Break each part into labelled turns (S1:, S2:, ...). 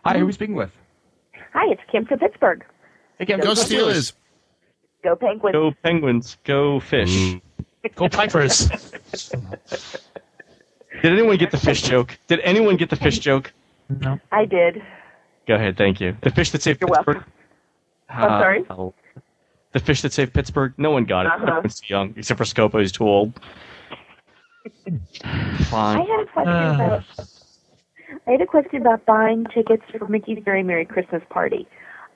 S1: Hi, who are we speaking with?
S2: Hi, it's Kim from Pittsburgh.
S1: Hey, Kim.
S3: Go Steelers.
S2: Go Penguins.
S4: Go Penguins. Go Fish.
S5: Go Pipers.
S4: Did anyone get the fish joke? Did anyone get the fish joke?
S5: No.
S2: I did.
S4: Go ahead, thank you. The fish that saved
S2: You're
S4: Pittsburgh.
S2: welcome. I'm sorry?
S4: The fish that saved Pittsburgh. No one got it. Everyone's too young, except for Scopo, who's too old. Fine.
S2: I had a question about buying tickets for Mickey's Very Merry Christmas Party.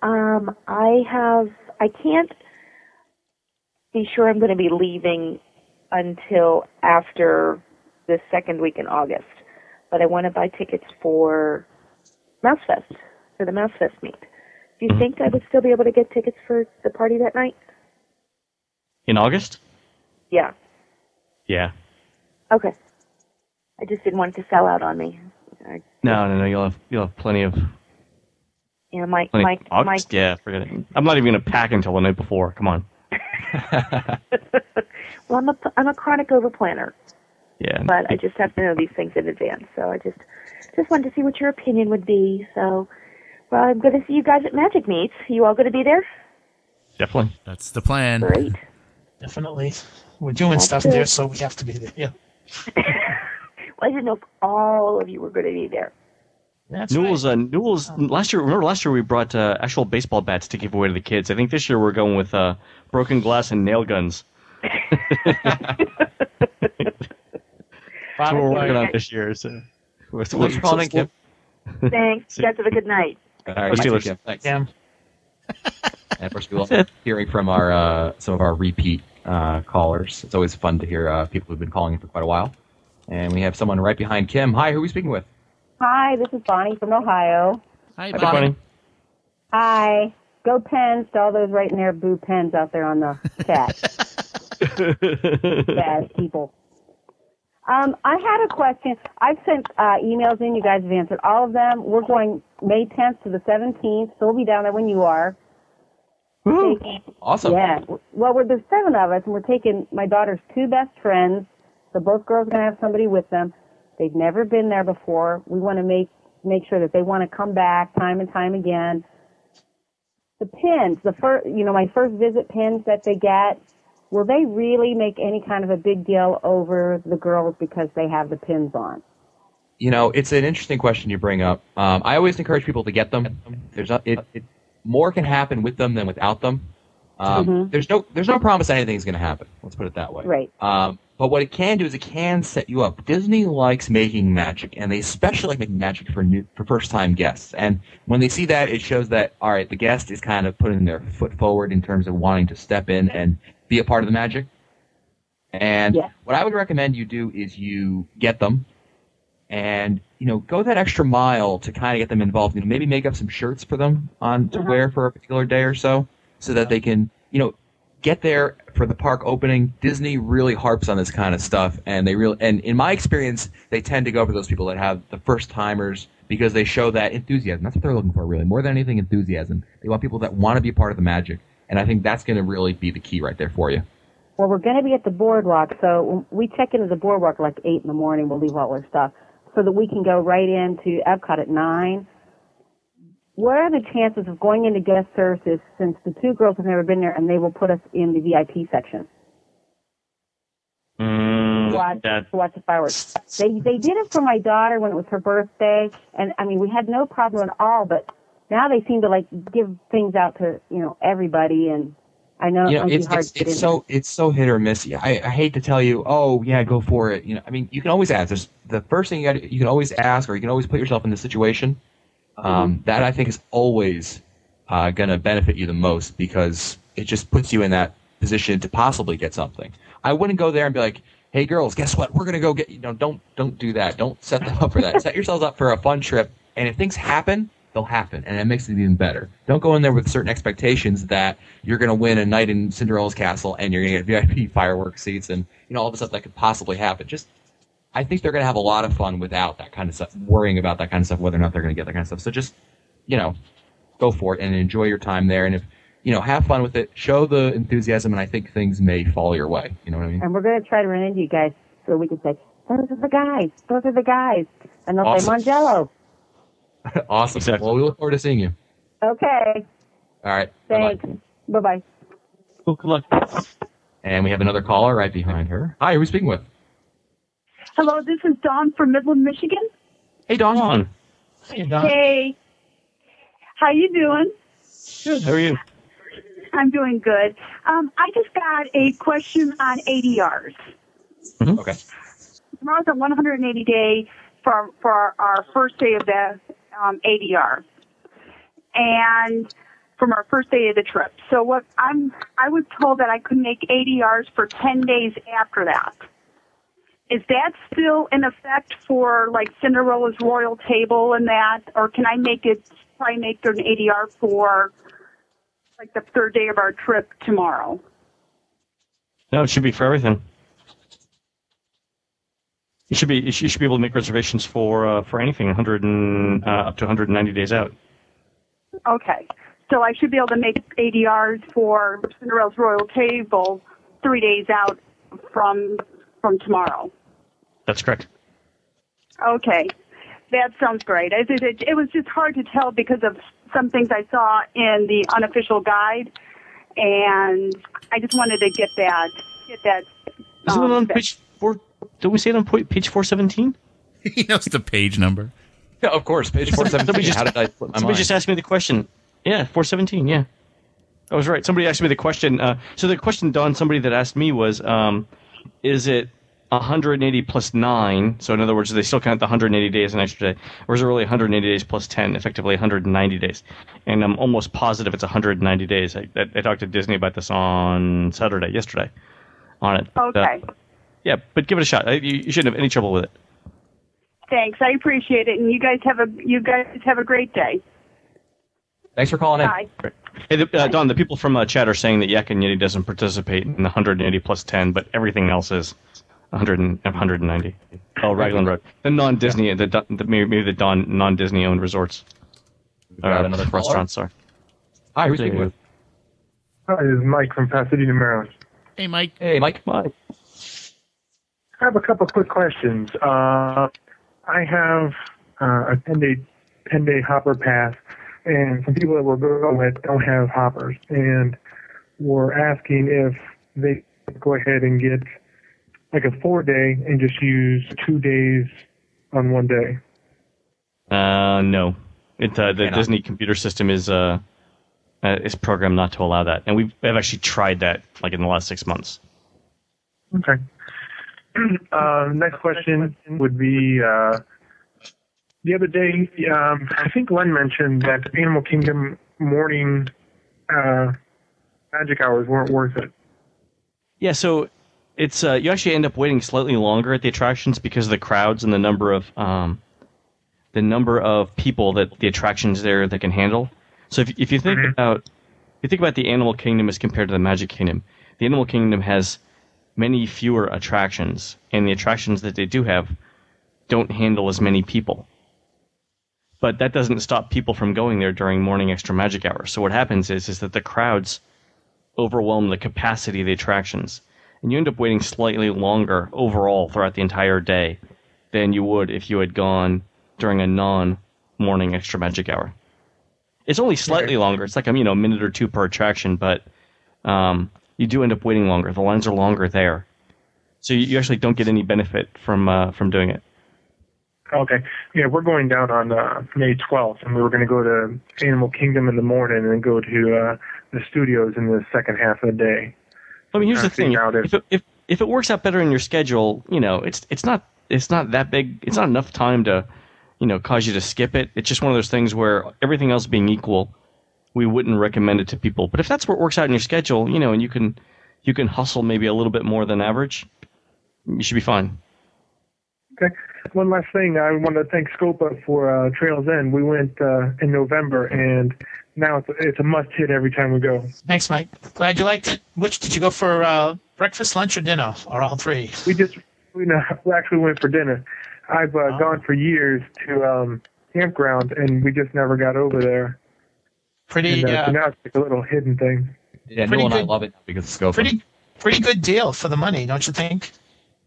S2: I can't be sure I'm going to be leaving until after the second week in August, but I want to buy tickets for Mousefest, for the Mousefest meet. Do you think I would still be able to get tickets for the party that night?
S4: In August?
S2: Yeah.
S4: Yeah.
S2: Okay. I just didn't want it to sell out on me.
S4: No. You'll have plenty of.
S2: Yeah,
S4: August? Yeah, forget it. I'm not even gonna pack until the night before. Come on.
S2: Well, I'm a chronic overplanner.
S4: Yeah.
S2: But I just have to know these things in advance. So I just wanted to see what your opinion would be. So, well, I'm going to see you guys at Magic Meets. You all going to be there?
S4: Definitely.
S3: That's the plan.
S2: Great.
S5: Definitely. We're doing stuff there, so we have to be there. Yeah.
S2: Well, I didn't know if all of you were going to be there.
S5: That's
S4: Newell's,
S5: right.
S4: Newell's. Last year we brought actual baseball bats to give away to the kids. I think this year we're going with broken glass and nail guns. That's what we're working on this year. So.
S1: Thanks for calling in, Kim.
S2: Thanks. You guys have a good night.
S1: All right,
S4: Steelers.
S1: Kim. Thanks.
S5: Yeah.
S1: And of course, we love hearing from our some of our repeat callers. It's always fun to hear people who've been calling in for quite a while. And we have someone right behind Kim. Hi, who are we speaking with?
S6: Hi, this is Bonnie from Ohio.
S3: Hi,
S4: Hi, Bonnie.
S6: Hi. Go Pens to all those writing their boo pens out there on the chat. Bad people. I had a question. I've sent emails in. You guys have answered all of them. We're going May 10th to the 17th, so we'll be down there when you are.
S1: Awesome.
S6: Yeah. Well, there's 7 of us, and we're taking my daughter's 2 best friends. So both girls are going to have somebody with them. They've never been there before. We want to make sure that they want to come back time and time again. The pins, my first visit pins that they get, will they really make any kind of a big deal over the girls because they have the pins on?
S1: You know, it's an interesting question you bring up. I always encourage people to get them. More can happen with them than without them. There's no promise anything's going to happen. Let's put it that way.
S6: Right.
S1: But what it can do is it can set you up. Disney likes making magic, and they especially like making magic for first-time guests. And when they see that, it shows that, all right, the guest is kind of putting their foot forward in terms of wanting to step in and be a part of the magic. And what I would recommend you do is you get them and, go that extra mile to kind of get them involved. Maybe make up some shirts for them to wear for a particular day or so that they can, get there for the park opening. Disney really harps on this kind of stuff, and and in my experience, they tend to go for those people that have the first timers because they show that enthusiasm. That's what they're looking for, really. More than anything, enthusiasm. They want people that want to be a part of the magic, and I think that's going to really be the key right there for you.
S6: Well, we're going to be at the boardwalk, so we check into the boardwalk at like 8 in the morning. We'll leave all our stuff so that we can go right into Epcot at 9. What are the chances of going into guest services since the 2 girls have never been there and they will put us in the VIP section? To watch the fireworks. They did it for my daughter when it was her birthday, and I mean we had no problem at all. But now they seem to give things out to everybody, and I know
S1: it's so hit or miss. I hate to tell you, oh yeah, go for it. I mean you can always ask. There's the first thing you can always ask, or you can always put yourself in the situation. That I think is always going to benefit you the most because it just puts you in that position to possibly get something. I wouldn't go there and be like, "Hey girls, guess what? We're going to go get." Don't do that. Don't set them up for that. Set yourselves up for a fun trip, and if things happen, they'll happen, and it makes it even better. Don't go in there with certain expectations that you're going to win a night in Cinderella's castle and you're going to get VIP fireworks seats and all the stuff that could possibly happen. I think they're going to have a lot of fun without that kind of stuff, worrying about that kind of stuff, whether or not they're going to get that kind of stuff. So just, go for it and enjoy your time there. And if, have fun with it, show the enthusiasm, and I think things may fall your way. You know what I mean?
S6: And we're going to try to run into you guys so we can say, those are the guys, and they'll say Mangello.
S1: Awesome.
S4: Exactly.
S1: Well, we look forward to seeing you.
S6: Okay.
S1: All right.
S6: Thanks.
S1: Bye-bye.
S6: Bye-bye.
S4: Cool, good luck.
S1: And we have another caller right behind her. Hi, who are we speaking with?
S3: Hello, this is Dawn from Midland, Michigan.
S1: Hey, Dawn.
S4: On.
S5: Hey, Don.
S3: Hey, how you doing?
S4: Good. How are you?
S3: I'm doing good. I just got a question on ADRs.
S1: Okay.
S3: Tomorrow's a 180 day for our first day of the ADR, and from our first day of the trip. So I was told that I could make ADRs for 10 days after that. Is that still in effect for like Cinderella's Royal Table and that, or can I try and make an ADR for like the third day of our trip tomorrow?
S4: No, it should be for everything. You should be able to make reservations for anything 100 and up to 190 days out.
S3: Okay. So I should be able to make ADRs for Cinderella's Royal Table 3 days out from tomorrow.
S4: That's correct.
S3: Okay. That sounds great. It was just hard to tell because of some things I saw in the unofficial guide, and I just wanted to get that.
S4: Isn't it on page 4? Did we say it on page 417?
S7: He knows the page number.
S1: Yeah, of course. Page 417. How did I flip my
S4: Somebody
S1: mind?
S4: just asked me the question. Yeah, 417, yeah. I was right. Somebody asked me the question. So the question, Don, somebody that asked me was, is it 180 plus 9? So in other words, do they still count the 180 days an extra day? Or is it really 180 days plus 10, effectively 190 days? And I'm almost positive it's 190 days. I talked to Disney about this on yesterday, on it.
S3: Okay.
S4: Yeah, but give it a shot. You shouldn't have any trouble with it.
S3: Thanks. I appreciate it, and you guys have a great day.
S1: Thanks for calling in.
S3: Bye.
S4: Hey, Don, the people from chat are saying that Yak and Yeti doesn't participate in the 180 plus 10, but everything else is 100 and 190. Oh, Raglan Road. The non-Disney, maybe the non-Disney owned resorts.
S1: Got another caller?
S4: Restaurants, sorry.
S1: Hi, who's speaking with?
S8: Hi, this is Mike from Pasadena, Maryland.
S7: Hey, Mike.
S1: Hey, Mike.
S4: Mike.
S8: I have a couple quick questions. I have a 10-day hopper pass, and some people that we're going with don't have hoppers, and we're asking if they could go ahead and get like a 4-day and just use 2 days on one day.
S4: No. The Disney computer system is programmed not to allow that, and we've actually tried that like in the last 6 months.
S8: Okay. Next question would be, the other day, I think Len mentioned that Animal Kingdom morning magic hours weren't worth it.
S4: Yeah, so it's you actually end up waiting slightly longer at the attractions because of the crowds and the number of people that the attractions there that can handle. So if you think about the Animal Kingdom as compared to the Magic Kingdom, the Animal Kingdom has many fewer attractions, and the attractions that they do have don't handle as many people. But that doesn't stop people from going there during morning extra magic hour. So what happens is that the crowds overwhelm the capacity of the attractions, and you end up waiting slightly longer overall throughout the entire day than you would if you had gone during a non-morning extra magic hour. It's only slightly longer. It's like a minute or two per attraction, but you do end up waiting longer. The lines are longer there, so you actually don't get any benefit from doing it.
S8: Okay. Yeah, we're going down on May 12th, and we were going to go to Animal Kingdom in the morning and then go to the studios in the second half of the day.
S4: I mean, here's the thing: if it works out better in your schedule, it's not that big. It's not enough time to cause you to skip it. It's just one of those things where everything else being equal, we wouldn't recommend it to people. But if that's what works out in your schedule, and you can hustle maybe a little bit more than average, you should be fine.
S8: Okay. One last thing, I want to thank Scopa for Trails End. We went in November, and now it's a must-hit every time we go.
S5: Thanks, Mike. Glad you liked it. Which did you go for? Breakfast, lunch, or dinner, or all three?
S8: We actually went for dinner. I've gone for years to campground, and we just never got over there.
S5: Pretty.
S8: And, so now it's like a little hidden thing.
S1: Yeah, Neil and I love it because of Scope.
S5: Pretty good deal for the money, don't you think?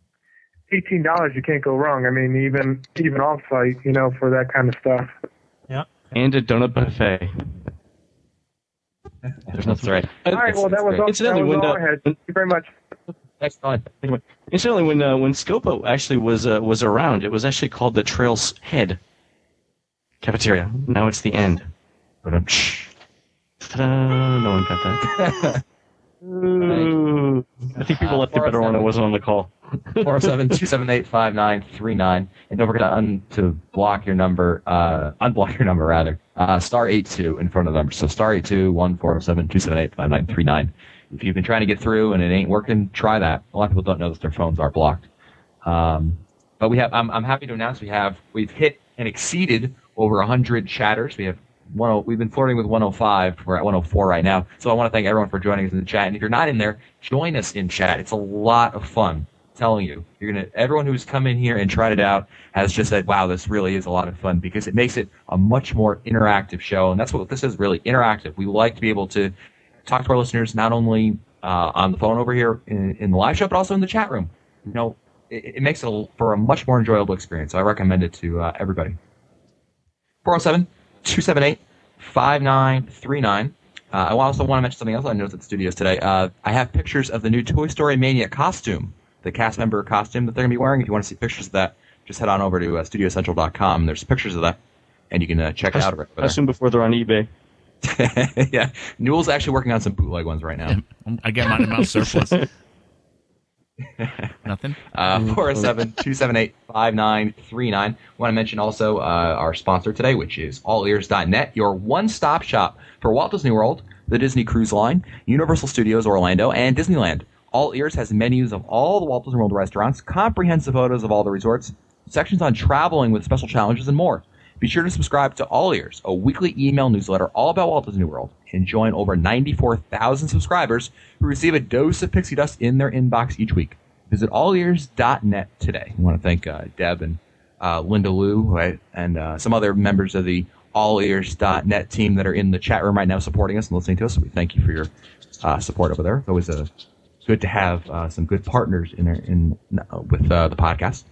S8: $18, you can't go wrong. I mean, even off-site, for that kind of stuff.
S4: And a donut buffet. There's nothing right.
S8: All right, well, that was all,
S4: Incidentally,
S8: that was all I had. Thank you very much.
S1: Next time.
S4: Incidentally, when Scopo actually was around, it was actually called the Trail's Head Cafeteria. Now it's the End. Ta-da! No one got that. Ooh. I think people left it better when I wasn't on the call.
S1: 407-278-5939. And don't forget to block your number, unblock your number rather. Star 82 in front of the number. So star 82 1-407-278-5939. If you've been trying to get through and it ain't working, try that. A lot of people don't know that their phones are blocked. But we have. I'm happy to announce we've hit and exceeded over 100 chatters. We've been flirting with 105. We're at 104 right now. So I want to thank everyone for joining us in the chat. And if you're not in there, join us in chat. It's a lot of fun. I'm telling you, everyone who's come in here and tried it out has just said, "Wow, this really is a lot of fun," because it makes it a much more interactive show, and that's what this is, really interactive. We like to be able to talk to our listeners not only on the phone over here in the live show, but also in the chat room. It makes it for a much more enjoyable experience. So I recommend it to everybody. 407-278-5939. I also want to mention something else I noticed at the studios today. I have pictures of the new Toy Story Mania costume, the cast member costume that they're going to be wearing. If you want to see pictures of that, just head on over to studiocentral.com. There's pictures of that, and you can check it out. Right
S4: I assume before they're on eBay.
S1: Yeah, Newell's actually working on some bootleg ones right now.
S7: I get mine in my surplus. Nothing.
S1: 407-278-5939. Want to mention also our sponsor today, which is allears.net, your one-stop shop for Walt Disney World, the Disney Cruise Line, Universal Studios Orlando, and Disneyland. All Ears has menus of all the Walt Disney World restaurants, comprehensive photos of all the resorts, sections on traveling with special challenges, and more. Be sure to subscribe to All Ears, a weekly email newsletter all about Walt Disney World, and join over 94,000 subscribers who receive a dose of pixie dust in their inbox each week. Visit allears.net today. I want to thank Deb and Linda Liu, right, and some other members of the allears.net team that are in the chat room right now supporting us and listening to us. So we thank you for your support over there. It's always good to have some good partners with the podcast.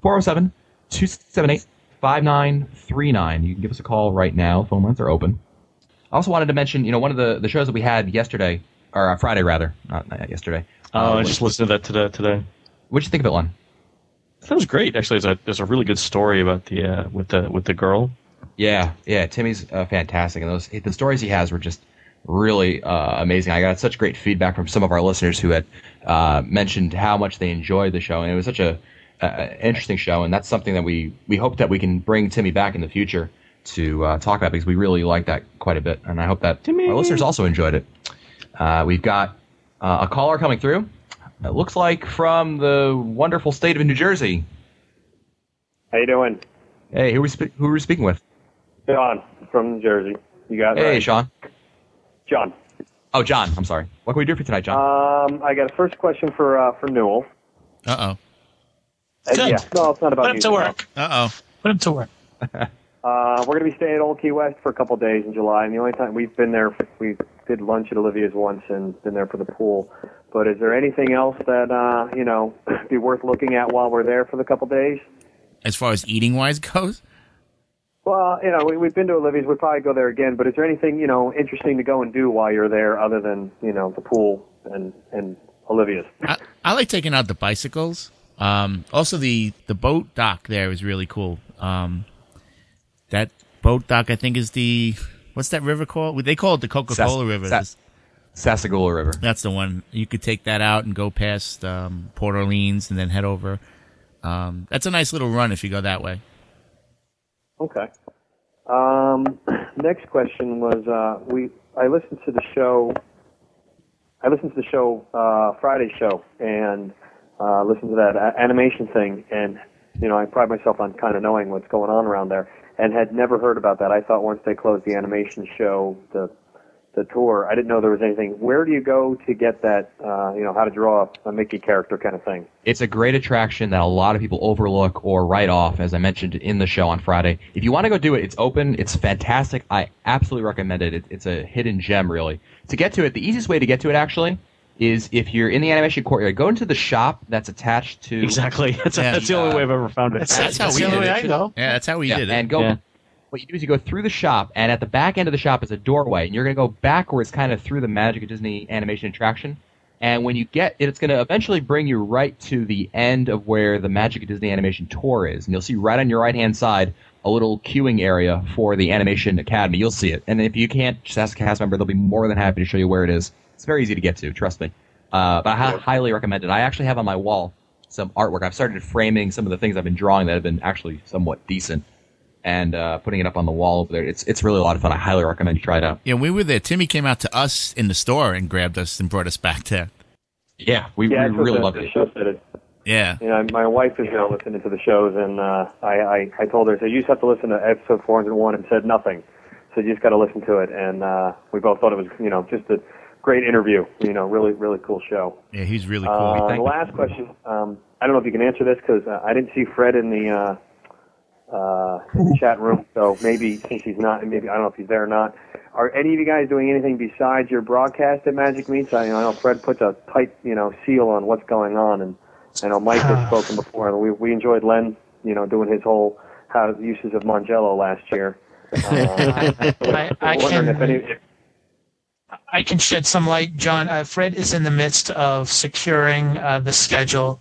S1: 407-278-5939. You can give us a call right now. Phone lines are open. I also wanted to mention, one of the shows that we had yesterday, or Friday rather, not yesterday.
S4: I just listened to that today.
S1: What'd you think of it, Lon?
S4: That was great. Actually, there's a really good story about the with the girl.
S1: Yeah. Timmy's fantastic, and the stories he has were just really amazing. I got such great feedback from some of our listeners who had mentioned how much they enjoyed the show, and it was such a interesting show. And that's something that we hope that we can bring Timmy back in the future to talk about, because we really like that quite a bit, and I hope that our listeners also enjoyed it. We've got a caller coming through. It looks like from the wonderful state of New Jersey.
S9: How you doing?
S1: Hey, who are we speaking with?
S9: John from New Jersey. You got it.
S1: Hey,
S9: right.
S1: Sean.
S9: John.
S1: Oh, John. I'm sorry. What can we do for you tonight, John?
S9: I got a first question for Newell.
S7: Uh-oh.
S5: Good.
S9: Yeah, no, it's not about
S5: Put him
S9: music.
S5: to work. Uh-oh. Put him to work.
S9: We're going to be staying at Old Key West for a couple of days in July, and the only time we've been there, we did lunch at Olivia's once and been there for the pool. But is there anything else that, be worth looking at while we're there for the couple of days?
S7: As far as eating-wise goes?
S9: Well, we've been to Olivia's. We'd probably go there again. But is there anything, interesting to go and do while you're there other than, the pool and Olivia's?
S7: I like taking out the bicycles. Also, the boat dock there is really cool. That boat dock, I think, is what's that river called? They call it the Coca-Cola River.
S1: Sassagoula River.
S7: That's the one. You could take that out and go past Port Orleans and then head over. That's a nice little run if you go that way.
S9: Okay. Next question was I listened to the show. Friday's show, and listened to that animation thing, and I pride myself on kind of knowing what's going on around there, and had never heard about that. I thought once they closed the animation show, the tour, I didn't know there was anything. Where do you go to get that, how to draw a Mickey character kind of thing?
S1: It's a great attraction that a lot of people overlook or write off, as I mentioned in the show on Friday. If you want to go do it, it's open. It's fantastic. I absolutely recommend it. It's a hidden gem, really. To get to it, the easiest way to get to it, actually, is if you're in the animation courtyard, go into the shop that's attached to...
S4: Exactly. That's the only way I've ever found it.
S5: That's the only way I go.
S7: Yeah, that's how we did it.
S1: And go what you do is you go through the shop, and at the back end of the shop is a doorway, and you're going to go backwards kind of through the Magic of Disney animation attraction. And when you get it, it's going to eventually bring you right to the end of where the Magic of Disney Animation Tour is. And you'll see right on your right-hand side a little queuing area for the Animation Academy. You'll see it. And if you can't, just ask a cast member. They'll be more than happy to show you where it is. It's very easy to get to, trust me. But I highly recommend it. I actually have on my wall some artwork. I've started framing some of the things I've been drawing that have been actually somewhat decent and putting it up on the wall over there. It's really a lot of fun. I highly recommend you try it out.
S7: Yeah, we were there. Timmy came out to us in the store and grabbed us and brought us back there.
S1: Yeah, we really loved it.
S7: Yeah.
S9: You know, my wife is now listening to the shows, and I told her, I said, you just have to listen to episode 401, and said nothing. So you just got to listen to it. And we both thought it was, just a great interview. Really, really cool show.
S7: Yeah, he's really cool.
S9: The last question, I don't know if you can answer this because I didn't see Fred in the chat room. So maybe since he's not, maybe I don't know if he's there or not. Are any of you guys doing anything besides your broadcast at Magic Meets? I know Fred puts a tight, seal on what's going on, and I know Mike has spoken before. And we enjoyed Len, doing his whole uses of Mangello last year.
S5: I can shed some light, John. Fred is in the midst of securing the schedule.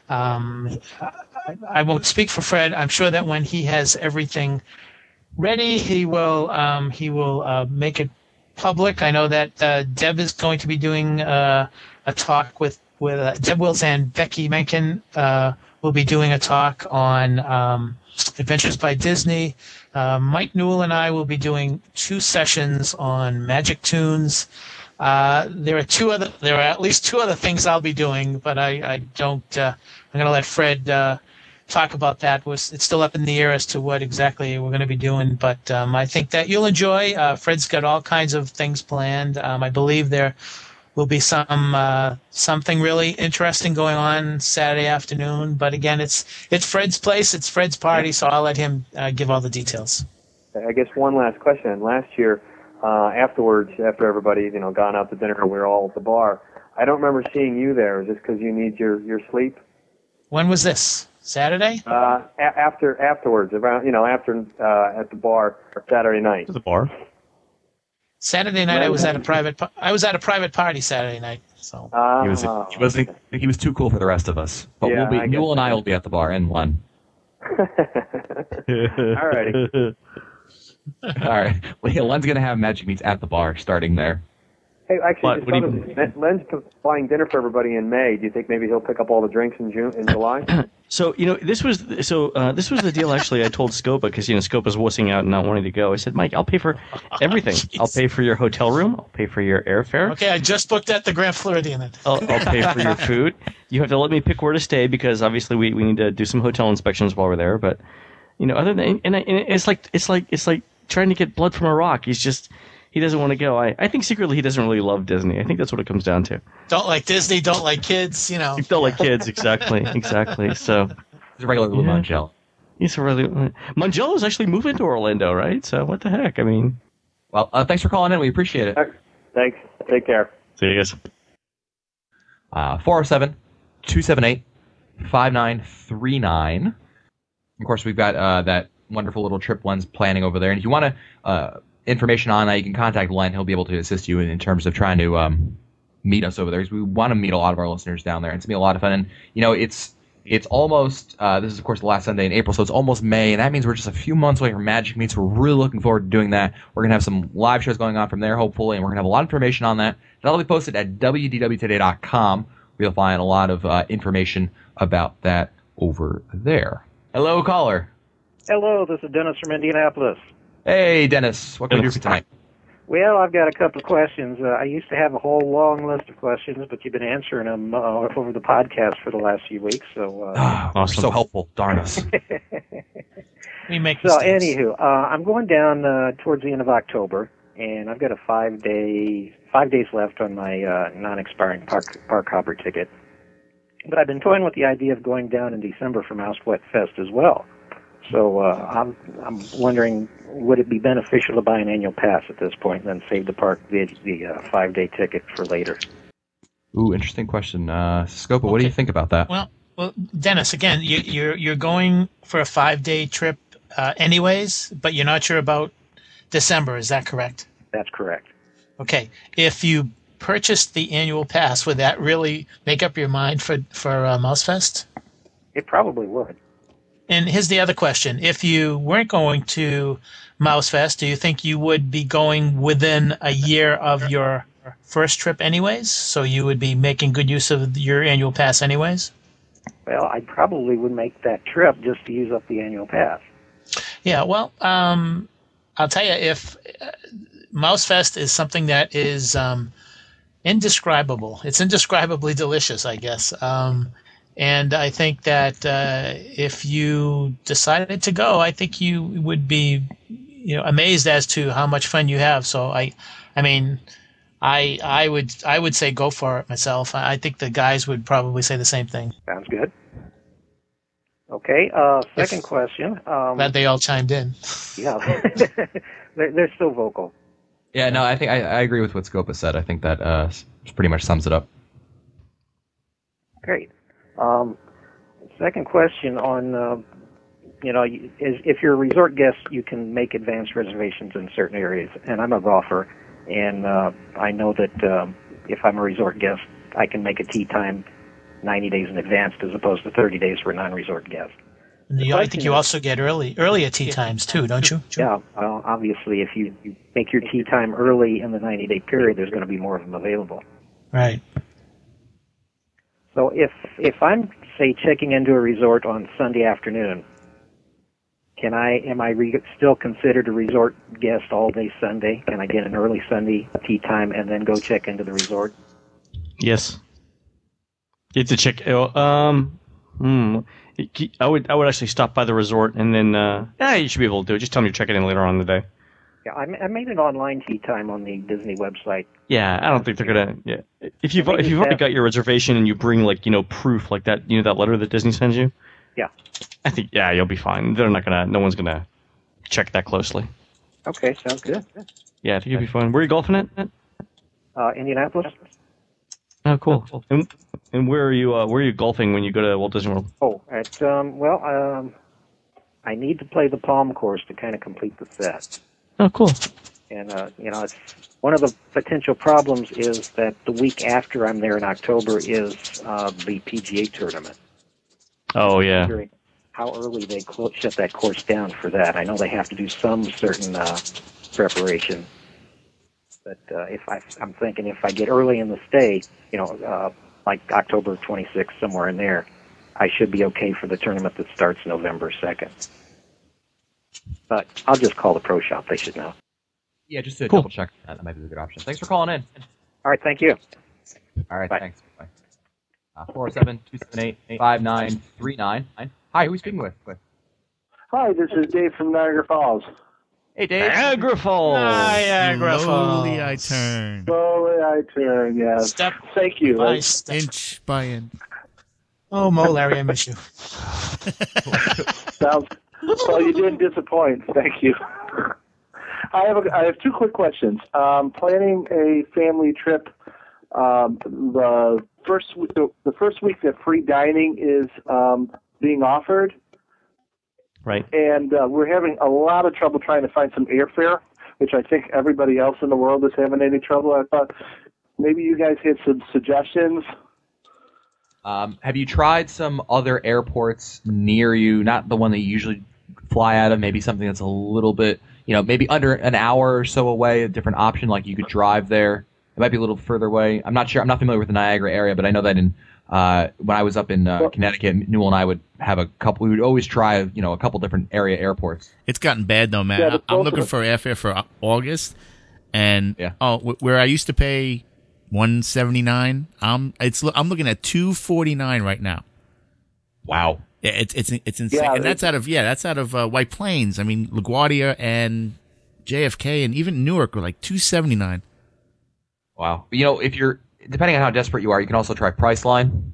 S5: I won't speak for Fred. I'm sure that when he has everything ready, he will make it public. I know that Deb is going to be doing a talk with Deb Wills and Becky Menken. Will be doing a talk on Adventures by Disney. Mike Newell and I will be doing 2 sessions on Magic Tunes. There are at least 2 other things I'll be doing, but I don't. I'm going to let Fred talk about that. It's still up in the air as to what exactly we're going to be doing, but I think that you'll enjoy. Fred's got all kinds of things planned. I believe there will be something really interesting going on Saturday afternoon. But again, it's Fred's place, it's Fred's party, so I'll let him give all the details.
S9: I guess one last question. Last year, afterwards, after everybody gone out to dinner, we were all at the bar. I don't remember seeing you there. Is this because you need your sleep?
S5: When was this? Saturday?
S9: Afterwards, around after at the bar Saturday night.
S4: To the bar.
S5: Saturday night, I was at a private party Saturday night. So
S1: he was too cool for the rest of us. But Newell and I will be at the bar and Len.
S9: All righty.
S1: All right. Well, Len's gonna have Magic Meets at the bar starting there.
S9: Hey, actually, Len's buying dinner for everybody in May. Do you think maybe he'll pick up all the drinks in July?
S4: So this was the deal. Actually, I told Scopa because Scopa's wussing out and not wanting to go. I said, Mike, I'll pay for everything. I'll pay for your hotel room. I'll pay for your airfare.
S5: Okay, I just booked at the Grand Floridian.
S4: I'll pay for your food. You have to let me pick where to stay because obviously we need to do some hotel inspections while we're there. But other than and it's like trying to get blood from a rock. He doesn't want to go. I think secretly he doesn't really love Disney. I think that's what it comes down to.
S5: Don't like Disney, don't like kids,
S4: Don't like kids, exactly. So
S1: he's a regular little Mangello.
S4: He's a regular. Mangello's actually moving to Orlando, right? So what the heck? I mean.
S1: Well, thanks for calling in. We appreciate it.
S9: Thanks. Take care.
S4: See you guys.
S1: 407-278-5939. Of course, we've got that wonderful little trip Len's planning over there. And if you want to information on that, you can contact Len. He'll be able to assist you in terms of trying to meet us over there. Because we want to meet a lot of our listeners down there. It's going to be a lot of fun. And, it's almost, this is, of course, the last Sunday in April, so it's almost May, and that means we're just a few months away from Magic Meets. We're really looking forward to doing that. We're going to have some live shows going on from there, hopefully, and we're going to have a lot of information on that. That'll be posted at wdwtoday.com, where you'll find a lot of information about that over there. Hello, caller.
S10: Hello, this is Dennis from Indianapolis.
S1: Hey, Dennis. What can we do for tonight?
S10: Well, I've got a couple of questions. I used to have a whole long list of questions, but you've been answering them over the podcast for the last few weeks. So,
S1: awesome. So helpful. Darn us.
S5: We make
S10: so,
S5: mistakes.
S10: Anywho, I'm going down towards the end of October, and I've got a 5 days left on my non-expiring park hopper ticket. But I've been toying with the idea of going down in December for Mouse Wet Fest as well. So I'm wondering, would it be beneficial to buy an annual pass at this point and then save the 5-day ticket for later?
S1: Ooh, interesting question. Scopa, what do you think about that?
S5: Well, Dennis, again, you're going for a 5-day trip anyways, but you're not sure about December. Is that correct?
S10: That's correct.
S5: Okay. If you purchased the annual pass, would that really make up your mind for Mousefest?
S10: It probably would.
S5: And here's the other question. If you weren't going to Mousefest, do you think you would be going within a year of your first trip anyways? So you would be making good use of your annual pass anyways?
S10: Well, I probably would make that trip just to use up the annual pass.
S5: Yeah, well, I'll tell you, if Mousefest is something that is indescribable. It's indescribably delicious, I guess. And I think that if you decided to go, I think you would be, amazed as to how much fun you have. So I would say go for it myself. I think the guys would probably say the same thing.
S10: Sounds good. Okay. Second question.
S5: Glad they all chimed in.
S10: Yeah, they're still vocal.
S1: Yeah, no, I think I agree with what Scopa said. I think that pretty much sums it up.
S10: Great. Second question on, if you're a resort guest, you can make advanced reservations in certain areas. And I'm a golfer, and I know that if I'm a resort guest, I can make a tee time 90 days in advance as opposed to 30 days for a non-resort guest.
S5: And I think you also get earlier tee times too, don't you?
S10: Yeah, well, obviously, if you make your tee time early in the 90-day period, there's going to be more of them available.
S5: Right.
S10: So if I'm, say, checking into a resort on Sunday afternoon, am I still considered a resort guest all day Sunday? Can I get an early Sunday tee time and then go check into the resort?
S4: Yes. You have to check. I would actually stop by the resort and then you should be able to do it. Just tell them you're checking in later on in the day.
S10: Yeah, I made an online tee time on the Disney website.
S4: Yeah, I don't think they're gonna. Yeah, if you've already got your reservation and you bring proof like that, that letter that Disney sends you.
S10: Yeah.
S4: I think you'll be fine. They're not gonna. No one's gonna check that closely.
S10: Okay, sounds good.
S4: Yeah, I think you'll be fine. Where are you golfing at?
S10: Indianapolis.
S4: Oh, cool. And where are you golfing when you go to Walt Disney World?
S10: Oh, I need to play the Palm course to kind of complete the set.
S4: Oh, cool.
S10: And, it's one of the potential problems is that the week after I'm there in October is the PGA tournament.
S4: Oh, yeah.
S10: I'm wondering how early they shut that course down for that. I know they have to do some certain preparation. But I'm thinking if I get early in the stay, like October 26th, somewhere in there, I should be okay for the tournament that starts November 2nd. But I'll just call the pro shop. They should know.
S1: Yeah, just to double check. That might be a good option. Thanks for calling in.
S10: All right, thank you.
S1: All right,
S10: Bye.
S1: thanks. Bye. 407-278-5939. Hi, who are we speaking with?
S11: Hi, this is Dave from Niagara Falls.
S1: Hey, Dave.
S4: Niagara Falls.
S5: Niagara
S7: Slowly I
S5: Falls.
S7: turn.
S11: Slowly I turn, yes.
S5: Step
S11: Thank you.
S5: by step.
S7: Inch by inch.
S5: Oh, Mo, Larry, I miss you.
S11: Sounds, well, you didn't disappoint. Thank you. I have two quick questions. Planning a family trip. The first week that free dining is being offered.
S4: Right.
S11: And we're having a lot of trouble trying to find some airfare, which I think everybody else in the world is having any trouble. I thought maybe you guys had some suggestions.
S1: Have you tried some other airports near you? Not the one that you usually fly out of. Maybe something that's a little bit, maybe under an hour or so away. A different option, like you could drive there. It might be a little further away. I'm not sure. I'm not familiar with the Niagara area, but I know that when I was up in Connecticut, Newell and I would have a couple. We would always try, a couple different area airports.
S7: It's gotten bad though, man.
S11: Yeah,
S7: I'm looking for airfare for August, and
S1: Yeah.
S7: where I used to pay $179, I'm looking at $249 right now.
S1: Wow.
S7: Yeah, it's insane,
S11: Yeah,
S7: and that's out of White Plains. I mean, LaGuardia and JFK and even Newark were like $279.
S1: Wow. If you're depending on how desperate you are, you can also try Priceline.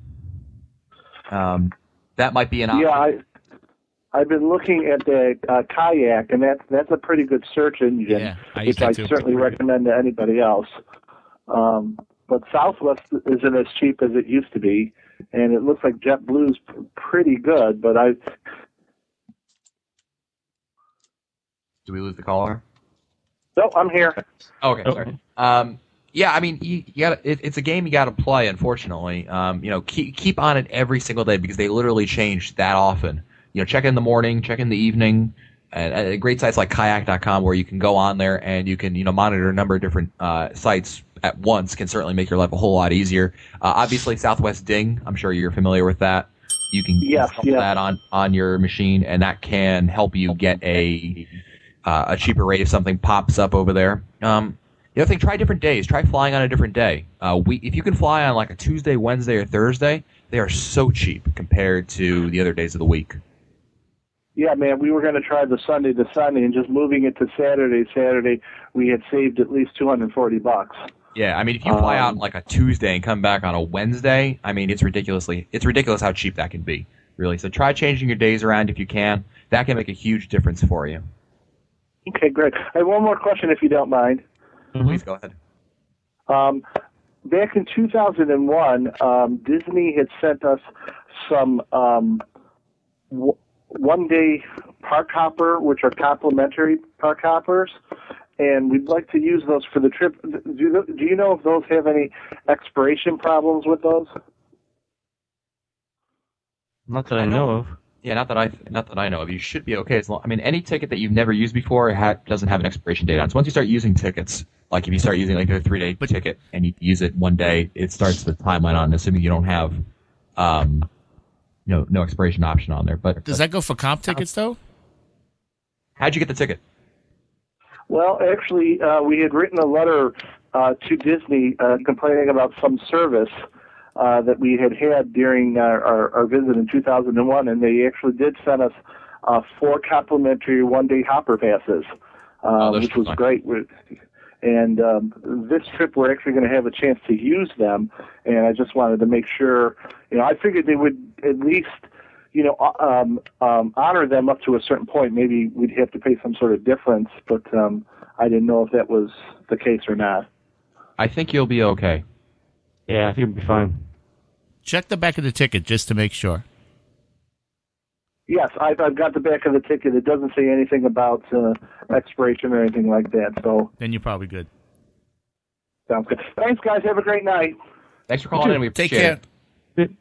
S1: That might be an option.
S11: Yeah, I've been looking at the Kayak, and that's a pretty good search engine,
S7: Yeah, I use
S11: which I
S7: that too.
S11: certainly recommend to anybody else. But Southwest isn't as cheap as it used to be, and it looks like JetBlue's pretty good. But
S1: Do we lose the caller?
S11: No, I'm here.
S1: Okay, sorry. Yeah, I mean, you got it's a game you got to play. Unfortunately, keep on it every single day because they literally change that often. Check in the morning, check in the evening, and great sites like Kayak.com where you can go on there and you can monitor a number of different sites at once can certainly make your life a whole lot easier. Obviously, Southwest Ding, I'm sure you're familiar with that. You can install that on your machine, and that can help you get a cheaper rate if something pops up over there. The other thing, try different days. Try flying on a different day. If you can fly on like a Tuesday, Wednesday, or Thursday, they are so cheap compared to the other days of the week.
S11: Yeah, man, we were going to try the Sunday to Sunday, and just moving it to Saturday, we had saved at least $240.
S1: Yeah, I mean, if you fly out on like a Tuesday and come back on a Wednesday, I mean, it's ridiculous how cheap that can be, really. So try changing your days around if you can. That can make a huge difference for you.
S11: Okay, great. I have one more question, if you don't mind.
S1: Please go ahead.
S11: Back in 2001, Disney had sent us some one-day park hopper, which are complimentary park hoppers, and we'd like to use those for the trip. Do you know if those have any expiration problems with those?
S4: Not that I know of.
S1: Yeah, not that I know of. You should be okay. Any ticket that you've never used before doesn't have an expiration date on it. So once you start using tickets, like if you start using like a 3-day ticket and you use it one day, it starts the timeline on, assuming you don't have, no expiration option on there. But
S7: does that go for comp tickets though?
S1: How'd you get the ticket?
S11: Well, actually, we had written a letter to Disney complaining about some service that we had during our visit in 2001, and they actually did send us 4 complimentary one-day hopper passes, which was great. And this trip, we're actually going to have a chance to use them, and I just wanted to make sure. I figured they would at least, honor them up to a certain point. Maybe we'd have to pay some sort of difference, but I didn't know if that was the case or not.
S1: I think you'll be okay.
S4: Yeah, I think you'll be fine.
S7: Check the back of the ticket just to make sure.
S11: Yes, I've got the back of the ticket. It doesn't say anything about expiration or anything like that. So
S7: then you're probably good.
S11: Sounds good. Thanks, guys. Have a great night.
S1: Thanks for calling in. We appreciate it.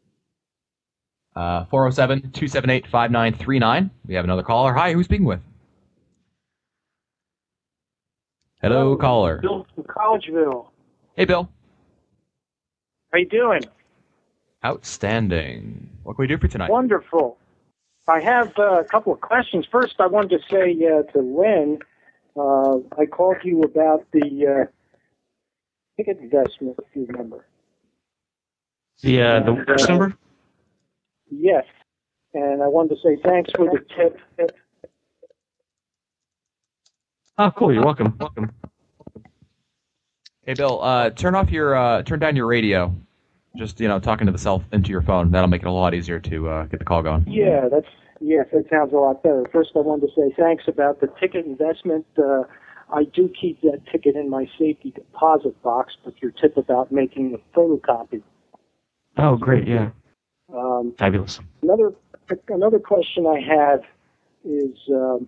S1: 407-278-5939. We have another caller. Hi, who's speaking with? Hello, caller.
S12: Bill from Collegeville.
S1: Hey, Bill.
S12: How you doing?
S1: Outstanding. What can we do for tonight?
S12: Wonderful. I have a couple of questions. First, I wanted to say to Lynn, I called you about the ticket investment, if you remember.
S4: The first number?
S12: Yes. And I wanted to say thanks for the tip.
S4: Oh, cool. You're welcome.
S1: Hey, Bill, turn down your radio. Just, talking to into your phone. That'll make it a lot easier to get the call going.
S12: Yeah, that sounds a lot better. First, I wanted to say thanks about the ticket investment. I do keep that ticket in my safety deposit box, but your tip about making a photocopy.
S4: Oh, great, yeah. Fabulous.
S12: Another question I have is,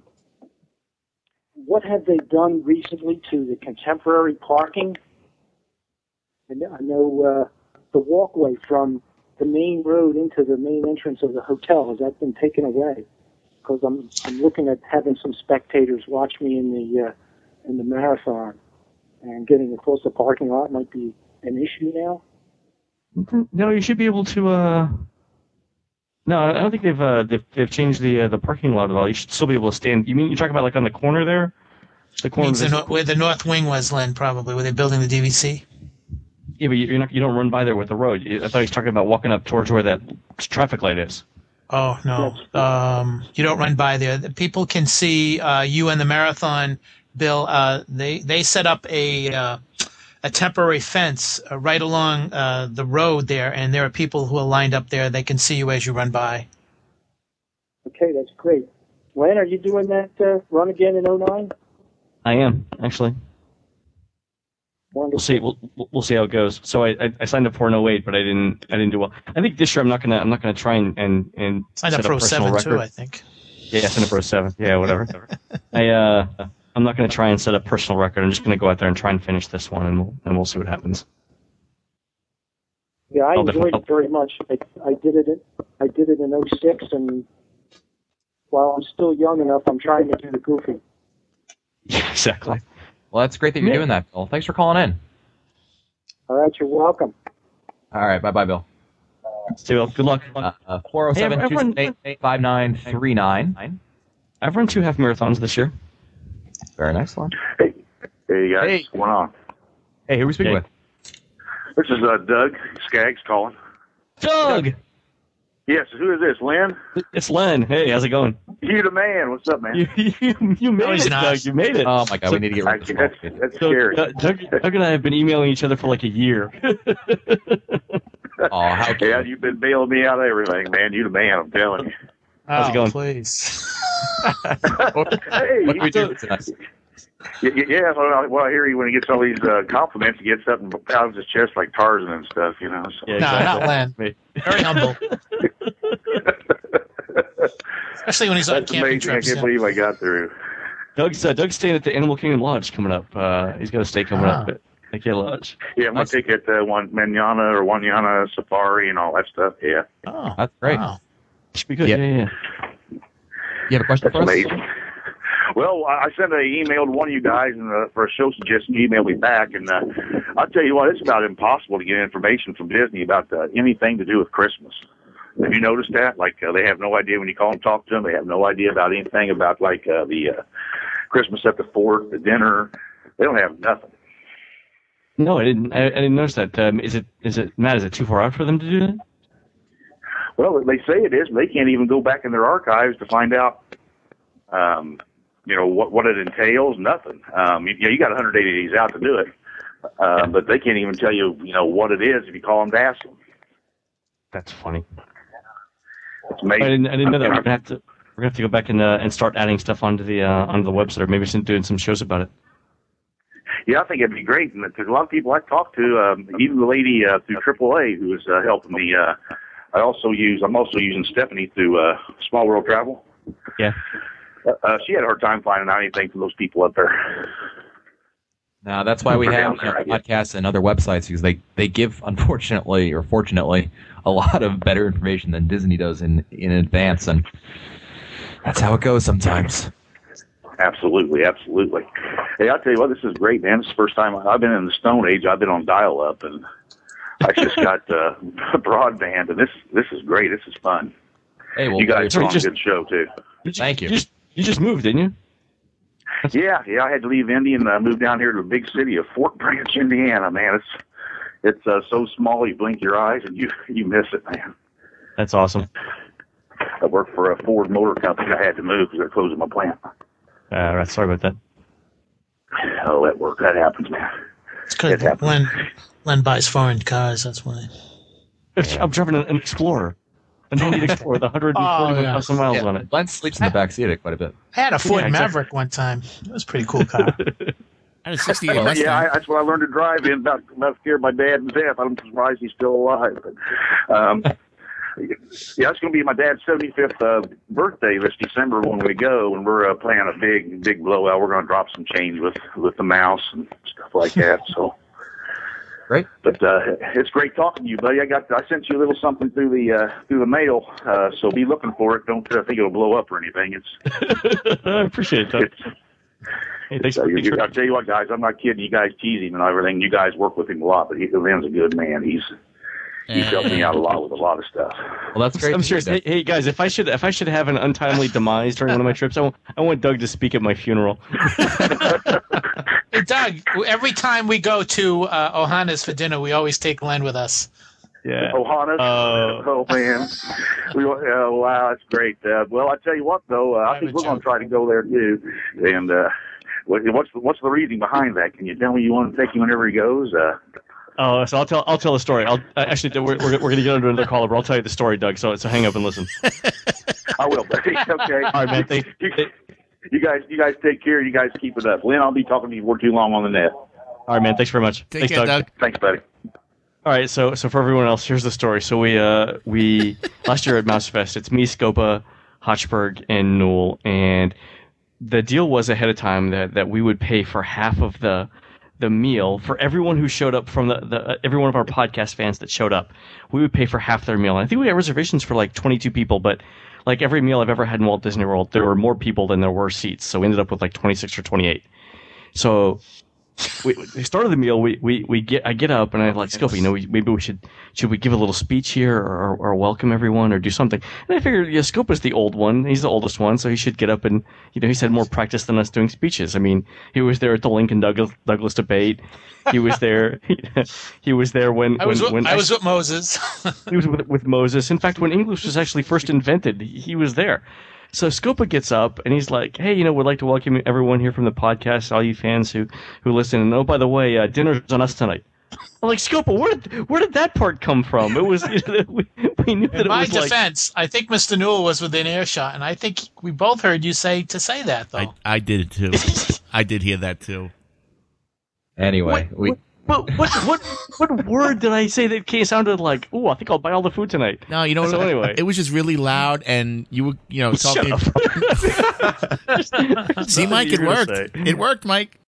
S12: what have they done recently to the contemporary parking? I know the walkway from the main road into the main entrance of the hotel, has that been taken away? Because I'm looking at having some spectators watch me in the marathon, and getting across the parking lot might be an issue now.
S4: No, you should be able to. No, I don't think they've changed the parking lot at all. You should still be able to stand. You're talking about like on the corner there? The corner
S5: where the north wing was, Len, probably where they're building the DVC.
S4: Yeah, but you don't run by there with the road. I thought he was talking about walking up towards where that traffic light is.
S5: Oh no, you don't run by there. The people can see you and the marathon, Bill. They set up a temporary fence right along the road there, and there are people who are lined up there. They can see you as you run by.
S12: Okay, that's great. Len, are you doing that run again in 2009?
S4: I am, actually.
S12: Wonderful.
S4: We'll see how it goes. So I signed up for an 08, but I didn't do well. I think this year I'm not gonna try and
S5: signed
S4: set
S5: up for
S4: a personal
S5: 07
S4: record.
S5: too, I think.
S4: Yeah, Cinebro 7. Yeah, whatever. I'm not going to try and set a personal record. I'm just going to go out there and try and finish this one, and we'll see what happens.
S12: Yeah, I enjoyed it very much. I did it in '06, and while I'm still young enough, I'm trying to do the goofy.
S4: Yeah, exactly.
S1: Well, that's great that you're doing that, Bill. Thanks for calling in.
S12: All right, you're welcome.
S1: All right, bye-bye, Bill.
S4: See you, Bill. Good luck.
S1: 407-278-5939.
S4: I've run 2 half marathons this year.
S1: Very nice one.
S13: Hey guys, what's going on?
S1: Hey, who are we speaking with?
S13: This is Doug Skaggs calling.
S4: Doug!
S13: Yes, who is this, Len?
S4: It's Len. Hey, how's it going?
S13: You the man. What's up, man?
S4: You made it, Doug. You made it.
S1: Oh, my God, we need to get rid of this.
S13: That's scary.
S4: Doug and I have been emailing each other for like a year.
S1: Oh, how
S13: yeah, you've been bailing me out of everything, man. You the man, I'm telling you.
S4: How's it going?
S5: Please.
S13: Hey,
S1: what do we do tonight?
S13: Yeah, well, I hear you when he gets all these compliments, he gets up and pounds his chest like Tarzan and stuff, you know. So.
S5: Yeah, exactly. No, not Len. Very humble. Especially when he's on camping
S13: amazing.
S5: trips.
S13: I can't believe I got through.
S4: Doug's staying at the Animal Kingdom Lodge coming up. He's got a stay coming up at the Lodge.
S13: Yeah, I'm going to take it Wanyana Safari and all that stuff, yeah.
S5: Oh,
S1: that's great.
S5: Wow.
S4: Should be good, yeah.
S1: You have a question for us?
S13: Amazing. Well, I sent an email to one of you guys for a show suggestion. You emailed me back, and I'll tell you what, it's about impossible to get information from Disney about anything to do with Christmas. Have you noticed that? Like, they have no idea when you call and talk to them. They have no idea about anything about, like, the Christmas at the fort, the dinner. They don't have nothing.
S4: No, I didn't notice that. Is it Matt? Is it too far out for them to do that?
S13: Well, they say it is, but they can't even go back in their archives to find out, what it entails. Nothing. You got 180 days out to do it, but they can't even tell you, what it is if you call them to ask them.
S4: That's funny.
S13: It's amazing.
S4: I didn't know that. We're gonna have to go back and start adding stuff onto the website, or maybe doing some shows about it.
S13: Yeah, I think it'd be great, because a lot of people I talked to, even the lady through AAA who was helping me. I'm also using Stephanie through Small World Travel.
S4: Yeah.
S13: She had a hard time finding out anything from those people up there.
S1: No, that's why we have podcasts and other websites, because they give, unfortunately or fortunately, a lot of better information than Disney does in advance, and that's how it goes sometimes.
S13: Absolutely. Hey, I'll tell you what, this is great, man. This is the first time I've been in the Stone Age. I've been on dial-up, and I just got broadband, and this is great. This is fun.
S1: Hey, well,
S13: you guys are on a good show too.
S1: Thank you.
S4: You just moved, didn't you?
S13: Yeah. I had to leave Indy and move down here to the big city of Fort Branch, Indiana. Man, it's so small you blink your eyes and you miss it, man.
S4: That's awesome.
S13: I work for a Ford Motor Company. I had to move because they're closing my plant.
S4: Right. Sorry about that.
S13: Oh, that happens, man.
S5: It's good. Len buys foreign cars. That's why.
S4: I'm driving an Explorer. An Indy Explorer with 141,000 miles on it.
S1: Len sleeps in the back seat quite a bit.
S5: I had a Ford Maverick one time. It was a pretty cool car.
S7: I had a 68 Mustang.
S13: Yeah, that's what I learned to drive in. About scared my dad to death. I'm surprised he's still alive. But, it's going to be my dad's 75th birthday this December when we go, and we're planning a big blowout. We're going to drop some change with the mouse and stuff like that. So.
S1: Great.
S13: But it's great talking to you, buddy. I sent you a little something through the mail, so be looking for it. Don't think it'll blow up or anything.
S4: I appreciate that. Hey, thanks.
S13: I'll tell you what, guys. I'm not kidding. You guys tease him and everything. You guys work with him a lot, but Len's a good man. He's helped me out a lot with a lot of stuff.
S1: Well, that's great.
S4: I'm serious. Hey, guys, if I should have an untimely demise during one of my trips, I want Doug to speak at my funeral.
S5: Hey, Doug, every time we go to Ohana's for dinner, we always take Len with us.
S4: Yeah.
S13: Ohana's? Oh, man. Wow, that's great. Well, I tell you what, though, I think we're going to try to go there, too. And what's the reasoning behind that? Can you tell me you want to take him whenever he goes?
S4: So I'll tell the story. Actually, we're going to get into another caller, but I'll tell you the story, Doug. So hang up and listen.
S13: I will, buddy. Okay.
S4: All right, man.
S13: You guys take care. You guys keep it up. Len, I'll be talking to you for too long on the net.
S4: All right, man. Thanks very much.
S7: Take care, Doug.
S13: Thanks, buddy.
S4: All right, so for everyone else, here's the story. So we last year at Mouse Fest, it's me, Scopa, Hochberg and Newell, and the deal was ahead of time that we would pay for half of the meal for everyone who showed up from every one of our podcast fans that showed up. We would pay for half their meal. And I think we had reservations for like 22 people, but like every meal I've ever had in Walt Disney World, there were more people than there were seats. So we ended up with like 26 or 28. So we started the meal. I get up and I'm like, Scopy, maybe we should we give a little speech here or welcome everyone or do something? And I figured, yeah, Scope is the old one. He's the oldest one, so he should get up and, he's had more practice than us doing speeches. I mean, he was there at the Lincoln Douglas debate. He was there. He was there when I was
S5: with Moses.
S4: He was with Moses. In fact, when English was actually first invented, he was there. So Scopa gets up and he's like, "Hey, we'd like to welcome everyone here from the podcast, all you fans who listen. And oh, by the way, dinner's on us tonight." I'm like, Scopa, where did that part come from? It was we knew that.
S5: In my defense, I think Mr. Newell was within earshot, and I think we both heard you say that though.
S7: I did too. I did hear that too.
S1: Anyway,
S4: what word did I say that sounded like, "Oh, I think I'll buy all the food tonight"?
S7: No, so anyway, it was just really loud, and you were, talking.
S4: Shut up.
S7: See, Mike, it worked. It worked, Mike.